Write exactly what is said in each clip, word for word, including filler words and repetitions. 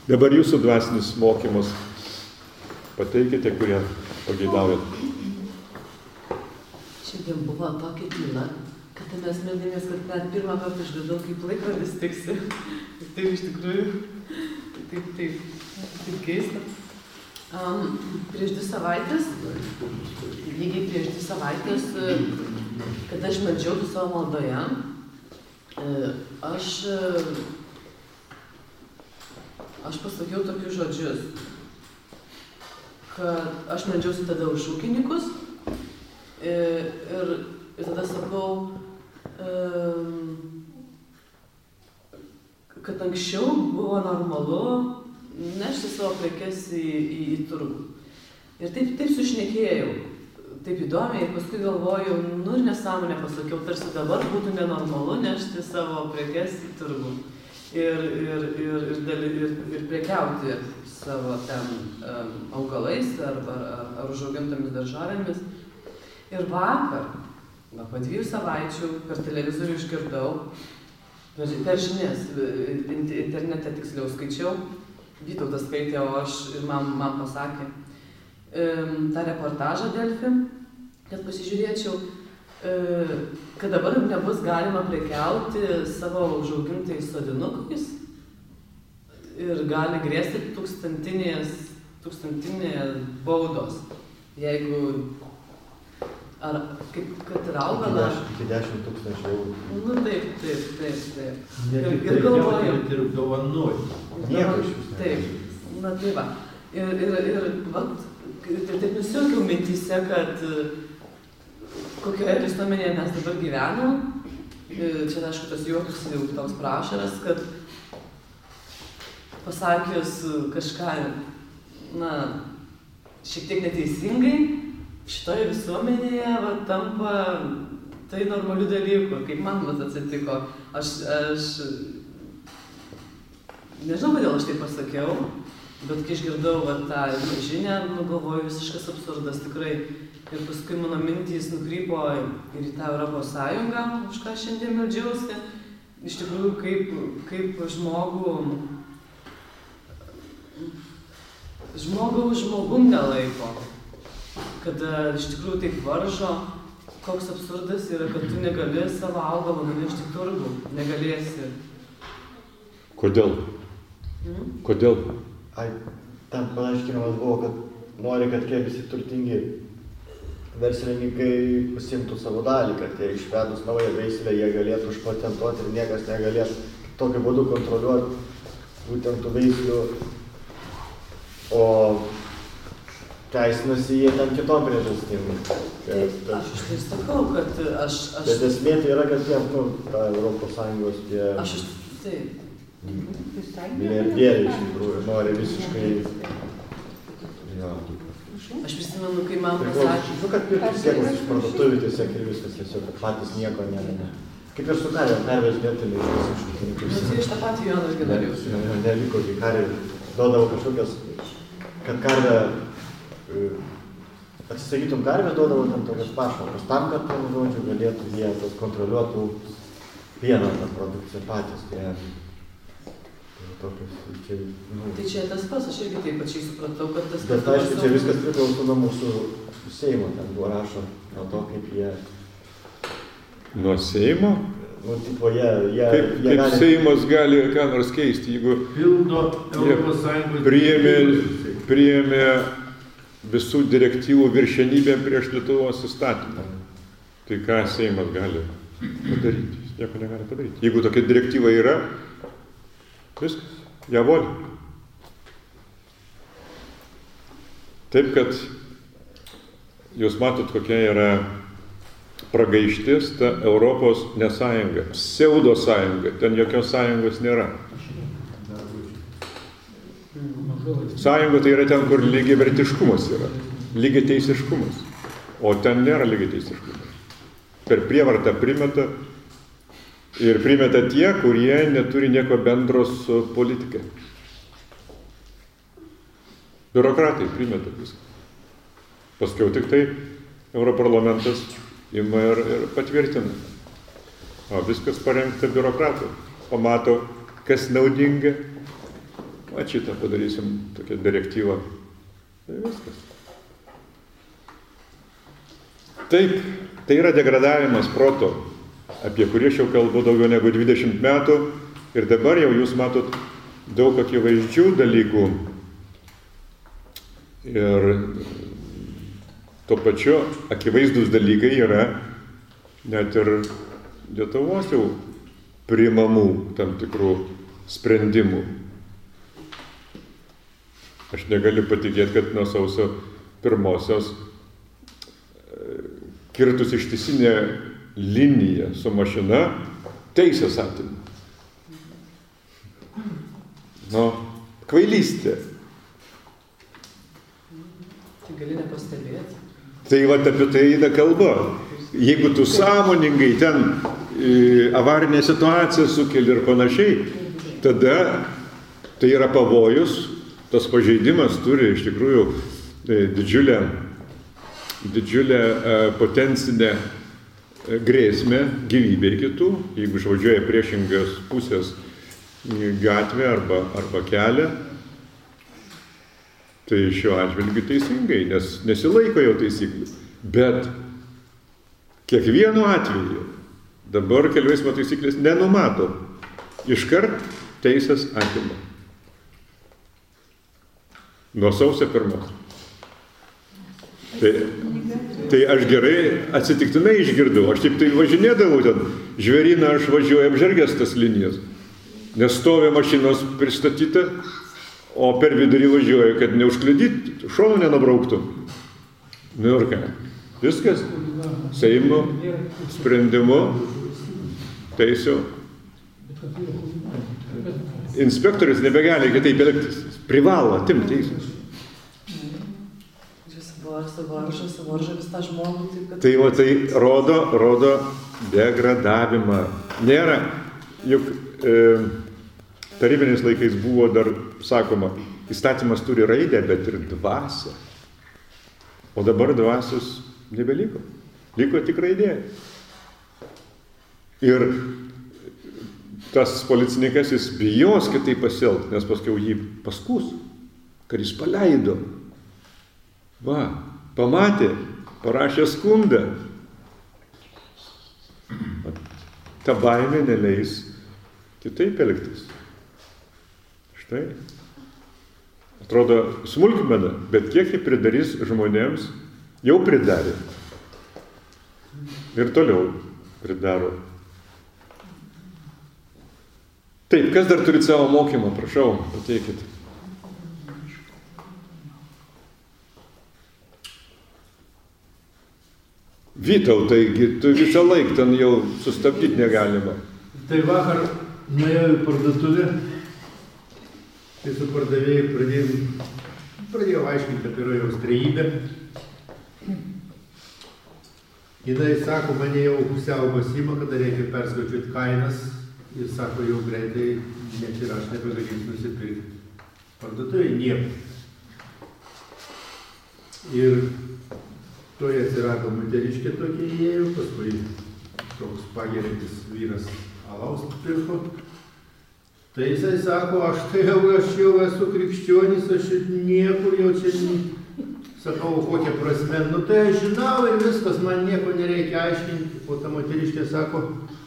Dabar jūsų dvasinis mokymas. Pateikite, kurie pageidaujat. Šiandien buvo tokia tyla, kad mes meldėmės, kad net pirmą kartą išgirdau, kaip laikrodis tiksi. Ir taip iš tikrųjų, taip, taip, taip keista. Um, prieš dvi savaitės, lygiai prieš dvi savaitės, kada aš meldžiau savo maldoje, aš, aš pasakiau tokius žodžius, kad aš meldžiausi tada už ūkininkus ir, ir, ir tada sakau, kad anksčiau buvo normalu nešti savo prekes į, į, į turgų. Ir taip, taip sušnekėjau, taip įdomiai, ir paskui galvojau, nu ir nesąmonę pasakiau, tarsi dabar būtų nenormalu nešti savo prekes į turgų. Ir, ir, ir, ir, ir, ir prekiauti savo ten um, augalais ar, ar, ar, ar užaugintomis daržovėmis. Ir vakar, na, po dviejų savaičių, per televizorių išgirdau, per, per žinias, internete tiksliau skaičiau, Vytautas skaitė, o aš ir man, man pasakė um, tą reportažą Delfi, kad pasižiūrėčiau, uh, kad dabar nebus galima prekiauti savo užaugintais sodinukais ir gali grėsti tūkstantinės, tūkstantinės baudos, jeigu, ar kaip, kad ir augalą... Iki dešimt tūkstančių eurų. Nu taip, taip, taip, taip. Ne Ir, tik ir galvoju... prekiauti, ir dovanoti. Nieko iš vis. Taip, na tai va. Ir, ir, ir, vat, ir taip nusiaukiau mintyse, kad kokioje visuomenėje mes dabar gyvenam. Čia, aišku, tas juokas jau toks prašaras, kad pasakius kažką, na, šiek tiek neteisingai, šitoje visuomenėje va, tampa tai normalių dalykų, kaip man vat atsitiko. Aš, aš nežinau, kodėl aš tai pasakiau, bet kai išgirdau va, tą žinią, nu, galvoju, visiškas absurdas tikrai. Ir paskui mano mintys nukrypo ir į tą Europos Sąjungą, už ką šiandien meldžiausi. Iš tikrųjų, kaip, kaip žmogų, žmogų žmogum nelaiko. Kada iš tikrųjų taip varžo, koks absurdas yra, kad tu negali savo augalą nunešti į turgų, negalėsi. Kodėl? Hmm? Kodėl? Ai, ten paaiškinimas buvo, kad nori, kad tie visi turtingi verslininkai pasimtų savo dalį, kad jie išvedus naują veislę, jie galėtų užpatentuoti ir niekas negalėtų tokiu būdu kontroliuoti būtent tų veislių. O teisinasi jie ten kitom priežastim. Taip, aš iš tai sakau, kad aš... aš... Bet esmė tai yra, kad jie, nu, ta Europos Sąjungos tie... Aš iš... Taip. Milijardieriai iš tikrųjų nori visiškai... Jo. Aš prisimenu, kai man Priklauso, pasakė... nu, kad pirkis sėklas iš parduotuvių tiesiog ir viskas, tiesiog, kad patys nieko ne... ne. Kaip ir su karvė, karvės dėtelė iš visiškai. Nu, tai iš tą patį Joną irgi dariausi. Neliko, kai karvė duodavo kažkokias, kad karvė... Atsisakytum karvės, duodavo tam tokias pašalpas, tam, kad, tam, žodžiu, galėtų jie kontroliuotų pieną tą produkciją patys. Tai, tokius, čia, nu... Tai čia tas pas, aš irgi taip pačiai supratau, kad tas... Bet aišku, čia viskas priklauso nuo mūsų Seimo, ten buvo rašo, nuo to, kaip jie... Nuo Seimo? Nu, tipo, jie... jie Kaip, jie kaip gali... Seimas gali ką nors keisti, jeigu... Pildo Europos Sąjungos... Priėmė, priėmė visų direktyvų viršenybę prieš Lietuvos įstatymą. Tai ką Seimas gali padaryti? Jis nieko negali padaryti. Jeigu tokia direktyva yra, viskas, ją voli. Taip, kad jūs matot, kokia yra pragaištis ta Europos nesąjunga, pseudo sąjunga, ten jokios sąjungos nėra. Sąjunga tai yra ten, kur lygiavertiškumas yra, lygiateisiškumas, o ten nėra lygiateisiškumas. Per prievartą primeta ir primeta tie, kurie neturi nieko bendro su politika. Biurokratai primeta viską. Paskiau tik tai Europarlamentas ima ir, ir patvirtina. O viskas parengta biurokratų. Pamato, kas naudinga, va šitą padarysim tokią direktyvą. Tai viskas. Taip, tai yra degradavimas proto, apie kurį aš jau kalbu daugiau negu dvidešimt metų ir dabar jau jūs matot daug akivaizdžių dalykų. Ir tuo pačiu akivaizdus dalykai yra net ir Lietuvos jau priimamų tam tikrų sprendimų. Aš negaliu patikėti, kad nuo sausio pirmosios kirtus ištisinę liniją su mašina teisės atima. Nu, kvailystė. Tai gali nepastebėti. Tai va apie tai eina kalba. Jeigu tu sąmoningai ten e, avarinę situaciją sukeli ir panašiai, tada tai yra pavojus, tas pažeidimas turi iš tikrųjų e, didžiulę, didžiulę e, potencinę e, grėsmę gyvybei kitų, jeigu išvažiuoja priešingos pusės gatvę arba, arba kelią, tai šiuo atžvilgiu teisingai, nes nesilaiko jau taisyklių. Bet kiekvienu atveju dabar kelių eismo taisyklės nenumato. Iškart teisės atima. Nuo sausio pirmos. Tai, tai aš gerai atsitiktinai išgirdau. Aš taip tai važinėdavau ten. Žvėryną aš važiuoju apžergęs tas linijas. Nes stovi mašinos pristatyta, o per vidurį važiuoju, kad neužkliudyt, šonų nenubrauktų. Nu ir ką? Viskas. Seimo sprendimu teisiu. Inspektorius nebegali kitaip elgtis. Privalo atimti teisės. Varža, varža vis tą žmogų. Taip, kad... Tai, o, tai rodo, rodo degradavimą. Nėra, juk e, tarybiniais laikais buvo dar sakoma, įstatymas turi raidę, bet ir dvasią. O dabar dvasios nebeliko. Liko tik raidė. Ir tas policininkas, jis bijos kitaip pasielgti, nes paskiau jį paskus, kad jis paleido. Va, pamatė, parašė skundą. Ta baimė neleis kitaip elgtis. Štai. Atrodo smulkmena, bet kiek jį pridarys žmonėms, jau pridarė. Ir toliau pridaro. Taip, kas dar turit savo mokymą, prašau, pateikit. Vytau, taigi, tu visą laiką ten jau sustabdyti negalima. Tai vakar nuėjau į parduotuvę, tai su pardavėjai pradėjau, pradėjau aiškinti apie rojaus trejybę. Jinai sako, mane jau pusiau pasima, kada reikia perskaičiuoti kainas. Ir sako, jau greitai net ir aš nebegalėsiu nusipirkti parduotuvėje nieko. Ir toje atsirado moteriškė tokia įėjo, paskui toks pagerintis vyras alaus pirko. Tai jisai sako, aš tai jau, aš jau esu krikščionis, aš niekur jau čia, sakau, kokia prasme. Nu tai aš žinau ir viskas, man nieko nereikia aiškinti. O ta moteriškė sako,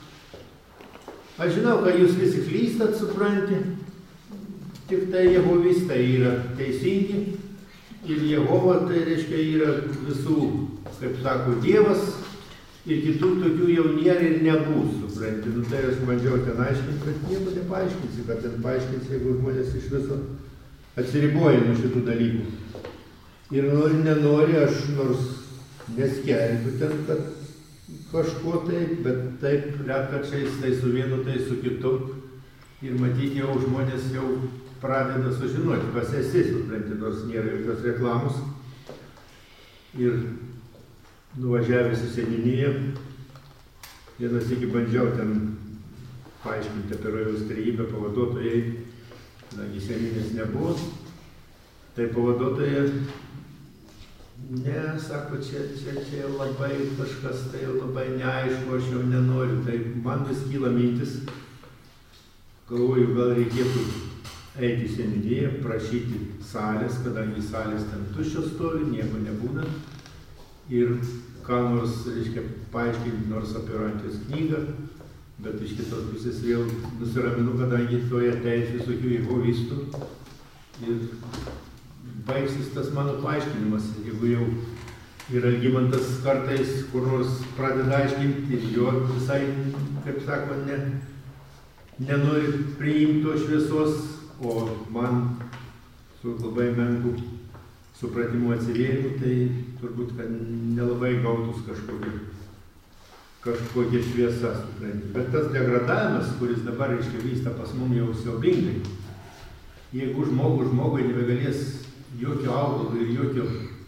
aš žinau, kad jūs visi klystat, supranti, tik tai jehovistai yra teisingi ir Jehova, tai reiškia, yra visų, kaip sako, Dievas ir kitų tokių jau nėra ir nebus, supranti. Nu tai aš bandžiau ten aiškinti, bet nieko nepaaiškinsi, kad ten paaiškinsi, jeigu žmonės iš viso atsiriboja nuo šitų dalykų. Ir nori, nenori, aš nors neskelbiu ten, kad kažko taip, bet taip retkarčiais, tai su vienu, tai su kitu. Ir matyti jau žmonės jau pradeda sužinoti, kas esi, supranti, nors nėra jokios reklamos. Ir nuvažiavęs į seniūniją, vienas iki bandžiau ten paaiškinti apie rojaus trejybę pavaduotojai, kadangi seniūnės nebuvo, tai pavaduotoja ne, sako, čia, čia, čia labai kažkas, tai labai neaišku, aš jau nenoriu. Tai man vis kyla mintis, galvoju, gal reikėtų eiti į seniūniją, prašyti salės, kadangi salės ten tuščios stovi, nieko nebūna. Ir ką nors, reiškia, paaiškinti nors apie Orantijos knygą, bet iš kitos pusės vėl nusiraminu, kadangi toje ateis visokių jehovistų. Ir baigsis tas mano paaiškinimas, jeigu jau ir Algimantas kartais kur nors pradeda aiškinti ir jo visai, kaip sako, ne, nenori priimti to šviesos, o man su labai menku supratimu atsivėrimu, tai turbūt, kad nelabai gautus kažkokia, kažkokia šviesa, supranti. Bet tas degradavimas, kuris dabar, reiškia, vyksta pas mum jau siaubingai, jeigu žmogus žmogui nebegalės jokio augalo ir jokio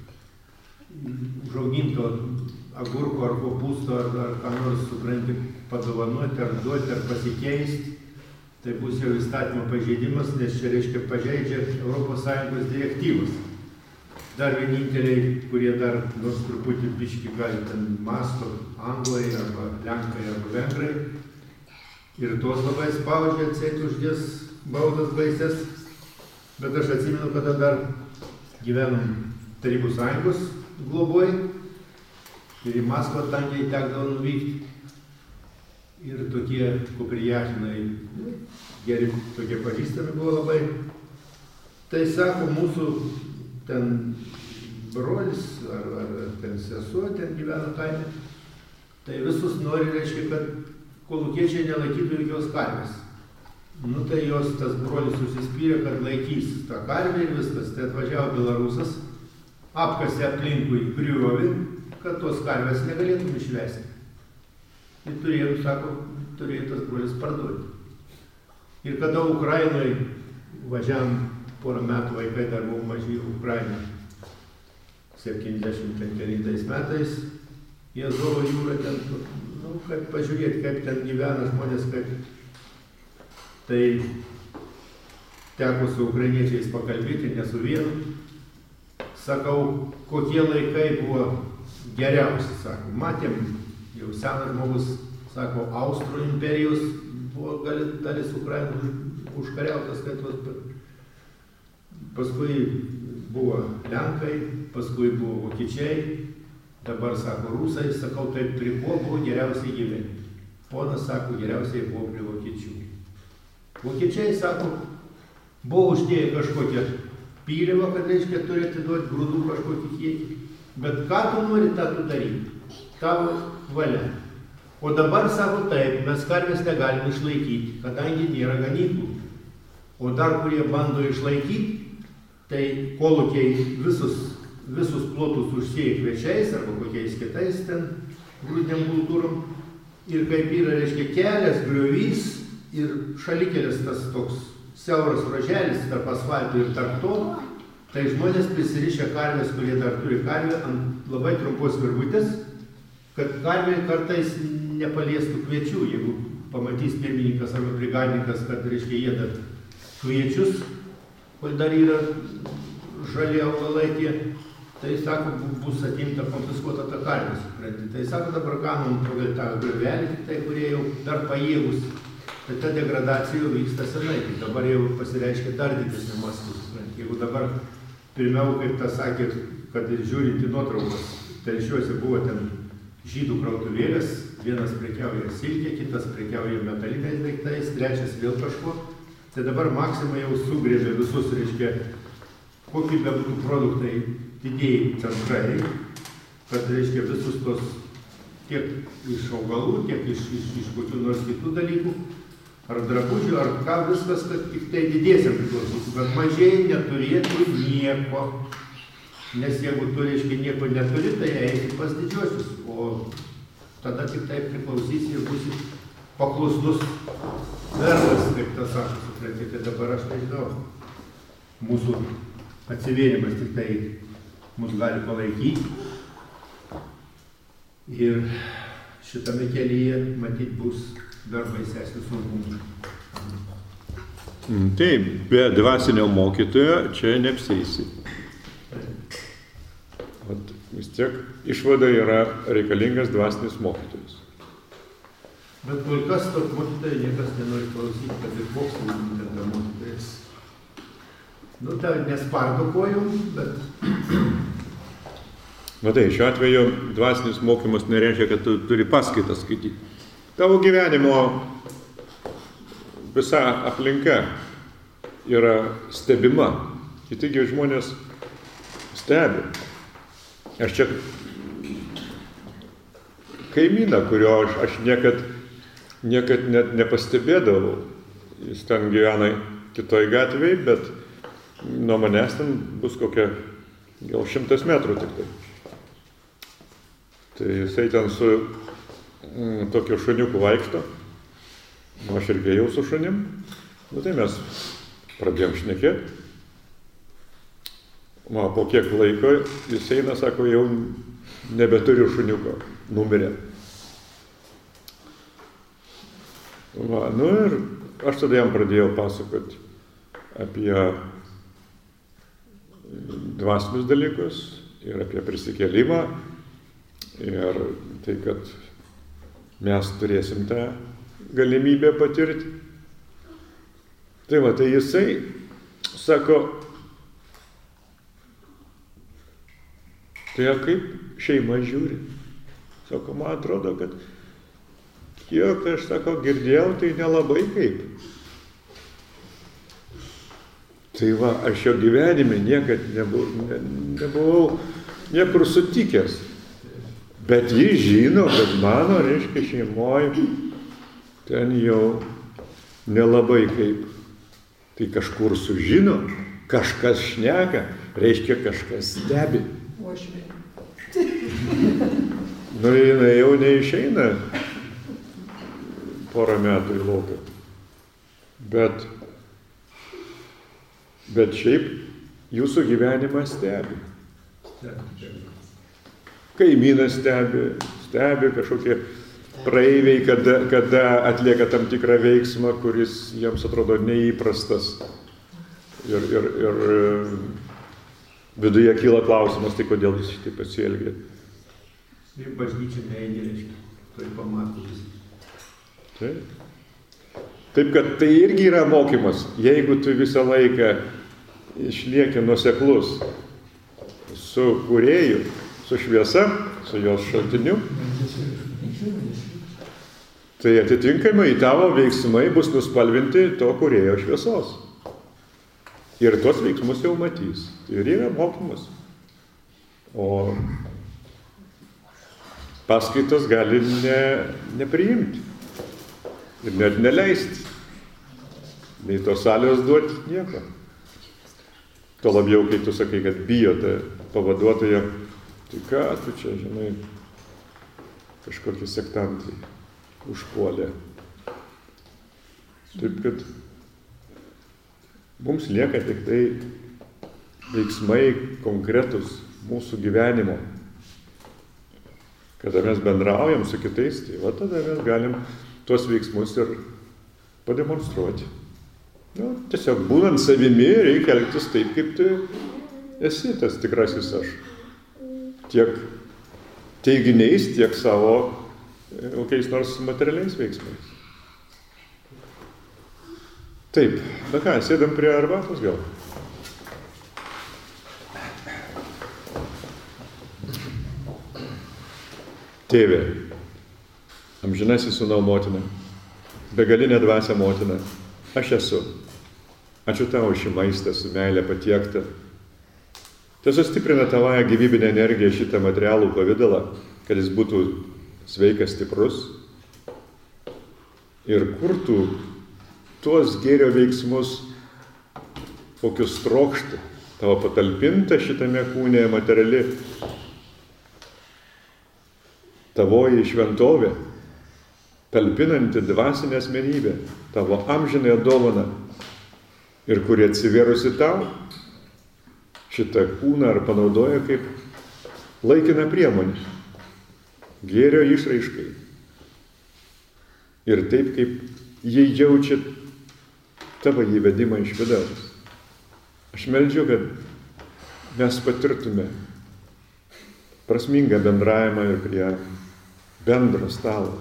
užauginto agurko ar kopūsto ar, ar ką nors, supranti, padovanoti ar duoti ar pasikeisti, tai bus jau įstatymo pažeidimas, nes čia, reiškia, pažeidžia Europos Sąjungos direktyvas. Dar vieninteliai, kurie dar nors truputį biškį gali ten masto, anglai arba lenkai arba vengrai, ir tos labai spaudžia, atseit uždės baudas baises. Bet aš atsimenu, kada dar gyvenom Tarybų Sąjungos globoj ir į Maskvą tankiai tekdavo nuvykti. Ir tokie kuprijatinai geri, tokie pažįstami buvo labai. Tai sako, mūsų ten brolis ar, ar ten sesuo ten gyvena kaime, tai visus nori, reiškia, kad kolūkiečiai nelaikytų jokios karvės. Nu tai jos tas brolis susispyrė, kad laikys tą karvę ir viskas. Tai atvažiavo belarusas, apkasė aplinkui griovį, kad tos karvės negalėtum išvesti. Ir turėjau, sako, turėjo tas brolis parduoti. Ir kada Ukrainoje važiavam porą metų, vaikai dar buvo maži Ukraina, septyniasdešimt kelintais metais, į Azovo jūrą ten, nu, kaip pažiūrėti, kaip ten gyvena žmonės, kaip. Tai teko su ukrainiečiais pakalbėti, ne su vienu. Sakau, kokie laikai buvo geriausi, sako. Matėm, jau senas žmogus, sako, Austrų imperijos buvo dalis Ukrainos užkariautas, kad tos. Paskui buvo lenkai, paskui buvo vokiečiai, dabar sako rusai, sakau, taip prie ko buvo geriausiai gyventi. Ponas sako, geriausiai buvo prie vokiečių. Vokiečiai, sako, buvo uždėję kažkokią pylėvą, kad reiškia turi atiduoti grūdų kažkokį kiekį. Bet ką tu nori, tą tu daryti. Tavo valia. O dabar, sako, taip, mes karvės negalim išlaikyti, kadangi nėra ganyklų. O dar, kurie bando išlaikyti, tai kolūkiai visus, visus plotus užsėja kviečiais arba kokiais kitais ten grūdiniam kultūrom. Ir kaip yra, reiškia, kelias, griovys ir šalikėlis tas toks siauras ruoželis tarp asfalto ir tarp to, tai žmonės prisirišę karvės, kurie dar turi karvę, ant labai trumpos virvutės, kad karvė kartais nepaliestų kviečių, jeigu pamatys pirmininkas arba brigadininkas, kad, reiškia, jie dar kviečius, kol dar yra žali augalai tie, tai, sako, bus atimta konfiskuota ta karvė, supranti. Tai, sako, dabar ganom pagal tą griovelį, tai kurie jau dar pajėgus. Tai ta degradacija jau vyksta senai, tai dabar jau pasireiškia dar didesnį mastą, supranti. Jeigu dabar, pirmiau, kaip tas sakė, kad ir žiūrint į nuotraukas, telšiuose buvo ten žydų krautuvėlės, vienas prekiauja silkė, kitas prekiauja metaliniais daiktais, trečias vėl kažko. Tai dabar Maxima jau sugrėbė visus, reiškia, kokie bebūtų produktai didieji centrai, kad, reiškia, visus tos tiek iš augalų, tiek iš, iš, iš kokių nors kitų dalykų, ar drabužių, ar ką viskas, kad tik tai didiesiam priklausytų, bet mažiai neturėtų nieko. Nes jeigu tu, reiškia, nieko neturi, tai eisi pas didžiosius, o tada tik tai priklausysi ir būsi paklusnus vertas, kaip tas sako, supranti. Tai dabar aš nežinau, mūsų atsivėrimas tik tai mus gali palaikyti. Ir šitame kelyje, matyt, bus dar baisesnių sunkumų. Taip, be dvasinio mokytojo čia neapsieisi. Vis tiek išvada yra reikalingas dvasinis mokytojas. Bet kol kas to mokytojai niekas nenori klausyti, kad ir koks ten mokytojas. Nu, tai nespardo kojom, bet... Matai, šiuo atveju dvasinis mokymas nereiškia, kad tu turi paskaitas skaityti. Tavo gyvenimo visa aplinka yra stebima. Kitigi žmonės stebi. Aš čia kaimyną, kurio aš, aš niekad, niekad net nepastebėdavau. Jis ten gyvena kitoj gatvėj, bet nuo manęs ten bus kokia gal šimtas metrų tik tai. Tai jisai ten su mm, tokiu šuniuku vaikšto. Nu, aš irgi jau su šunim. Nu, tai mes pradėjom šnekėti. O po kiek laiko jis eina, sako, jau nebeturiu šuniuko, numirė. Va, nu ir aš tada jam pradėjau pasakoti apie dvasinius dalykus ir apie prisikėlimą ir tai, kad mes turėsim tą galimybę patirti. Tai va, tai jisai sako, tai kaip šeima žiūri. Sako, man atrodo, kad kiek aš, sako, girdėjau, tai nelabai kaip. Tai va, aš jo gyvenime niekad nebuvau, ne, nebuvau niekur sutikęs. Bet jis žino, kad mano, reiškia, šeimoje ten jau nelabai kaip. Tai kažkur sužino, kažkas šneka, reiškia, kažkas stebi. Nu, jinai jau neišeina porą metų į lauką. Bet, bet šiaip jūsų gyvenimą stebi. Kaimynas stebi, stebi kažkokie praeiviai, kada, kada atlieka tam tikrą veiksmą, kuris jiems atrodo neįprastas. Ir, ir, ir viduje kyla klausimas, tai kodėl jis šitaip pasielgia. Ir bažnyčia neįdė, reiškia, tai pamatus. Taip. Taip, kad tai irgi yra mokymas. Jeigu tu visą laiką išlieki nuoseklus su kūrėju, su šviesa, su jos šaltiniu, tai atitinkamai tavo veiksmai bus nuspalvinti to kūrėjo šviesos. Ir tuos veiksmus jau matys. Ir yra mokymas. O paskaitos gali ne, nepriimti. Ir net neleisti. Nei tos salės duoti nieko. Tuo labiau, kai tu sakai, kad bijo tą pavaduotoją, tai ką tu čia, žinai, kažkokie sektantai užpuolė. Taip, kad mums lieka tik tai veiksmai konkretus mūsų gyvenimo. Kada mes bendraujam su kitais, tai va tada mes galim tuos veiksmus ir pademonstruoti. Nu, tiesiog būnant savimi reikia elgtis taip, kaip tu esi tas tikrasis aš. Tiek teiginiais, tiek savo kokiais nors materialiais veiksmais. Taip, na ką, sėdam prie arbatos gal? Tėve, amžinasis sūnau motina, begalinė dvasia motina, aš esu. Ačiū tau šį maistą su meilė patiektą. Tai sustiprina tavąją gyvybinę energiją šitą materialų pavidalą, kad jis būtų sveikas, stiprus ir kurtų tuos gėrio veiksmus, kokius trokšti, tavo patalpinta šitame kūne materiali tavoji šventovė, talpinanti dvasinę asmenybę, tavo amžinąją dovaną ir kuri atsivėrusi tau, šitą kūną ar panaudoja kaip laikiną priemonę, gėrio išraiškai. Ir taip, kaip jie jaučia tavo įvedimą iš vidaus. Aš meldžiu, kad mes patirtume prasmingą bendravimą ir prie bendro stalo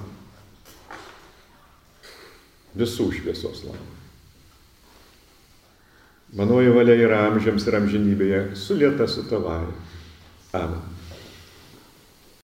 visų šviesos labui. Manoji valia yra amžiams ir amžinybėje, sulieta su tavai. Amen.